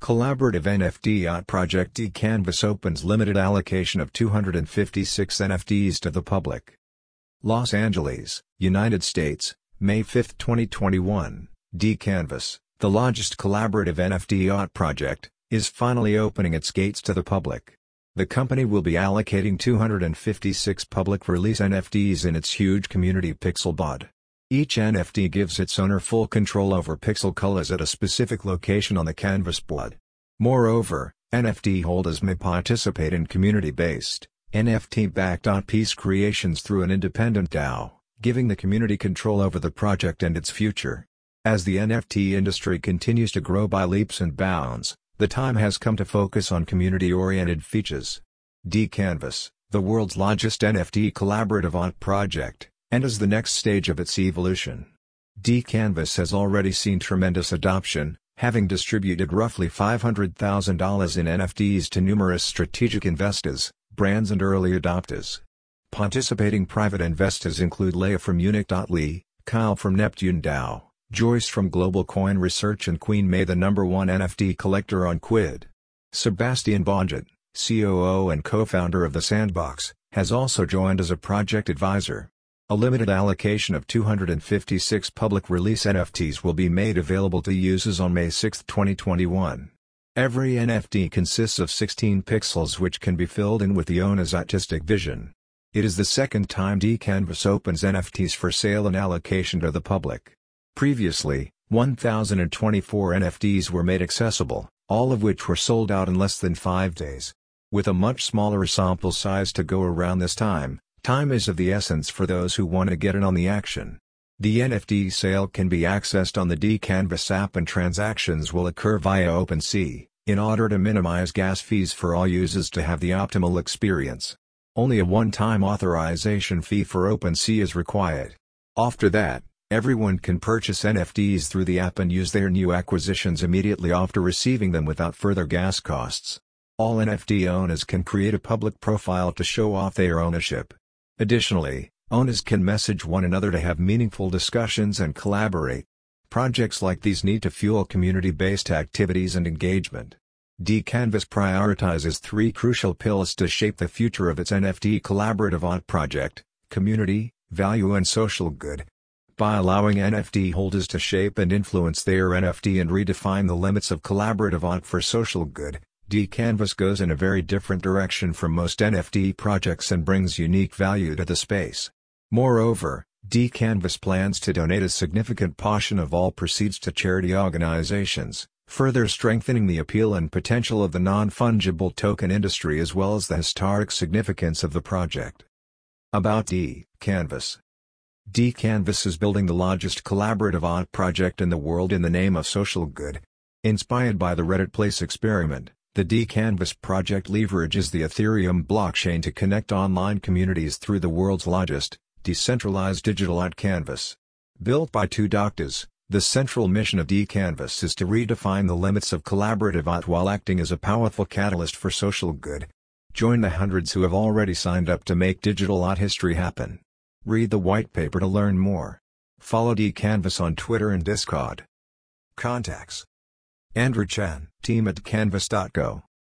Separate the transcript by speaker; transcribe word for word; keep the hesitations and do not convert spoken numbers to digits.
Speaker 1: Collaborative N F T art project dCanvas opens limited allocation of two hundred fifty-six N F Ts to the public. Los Angeles, United States, May fifth twenty twenty-one, dCanvas, the largest collaborative N F T art project, is finally opening its gates to the public. The company will be allocating two hundred fifty-six public release N F Ts in its huge community Pixelbot. Each N F T gives its owner full control over pixel colors at a specific location on the canvas board. Moreover, N F T holders may participate in community-based, N F T-backed art piece creations through an independent DAO, giving the community control over the project and its future. As the N F T industry continues to grow by leaps and bounds, the time has come to focus on community-oriented features. dCanvas, the world's largest N F T collaborative art project, enters the next stage of its evolution. dCanvas has already seen tremendous adoption, having distributed roughly five hundred thousand dollars in N F Ts to numerous strategic investors, brands and early adopters. Participating private investors include Leia from Unique dot L Y, Kyle from Neptune DAO, Joyce from Global Coin Research and Queen May, the number one N F T collector on Quid. Sebastian Bonget, C O O and co-founder of The Sandbox, has also joined as a project advisor. A limited allocation of two hundred fifty-six public release N F Ts will be made available to users on May sixth twenty twenty-one. Every N F T consists of sixteen pixels which can be filled in with the owner's artistic vision. It is the second time dCanvas opens N F Ts for sale and allocation to the public. Previously, one thousand twenty-four N F Ts were made accessible, all of which were sold out in less than five days. With a much smaller sample size to go around this time, time is of the essence for those who want to get in on the action. The N F T sale can be accessed on the dCanvas app and transactions will occur via OpenSea, in order to minimize gas fees for all users to have the optimal experience. Only a one-time authorization fee for OpenSea is required. After that, everyone can purchase N F Ts through the app and use their new acquisitions immediately after receiving them without further gas costs. All N F T owners can create a public profile to show off their ownership. Additionally, owners can message one another to have meaningful discussions and collaborate. Projects like these need to fuel community-based activities and engagement. dCanvas prioritizes three crucial pillars to shape the future of its N F T collaborative art project: community, value and social good. By allowing N F T holders to shape and influence their N F T and redefine the limits of collaborative art for social good, dCanvas goes in a very different direction from most N F T projects and brings unique value to the space. Moreover, dCanvas plans to donate a significant portion of all proceeds to charity organizations, further strengthening the appeal and potential of the non-fungible token industry as well as the historic significance of the project. About dCanvas. dCanvas is building the largest collaborative art project in the world in the name of social good. Inspired by the Reddit Place experiment, the dCanvas project leverages the Ethereum blockchain to connect online communities through the world's largest, decentralized digital art canvas. Built by two doctors, the central mission of dCanvas is to redefine the limits of collaborative art while acting as a powerful catalyst for social good. Join the hundreds who have already signed up to make digital art history happen. Read the white paper to learn more. Follow dCanvas on Twitter and Discord. Contacts: Andrew Chan, team at canvas dot co.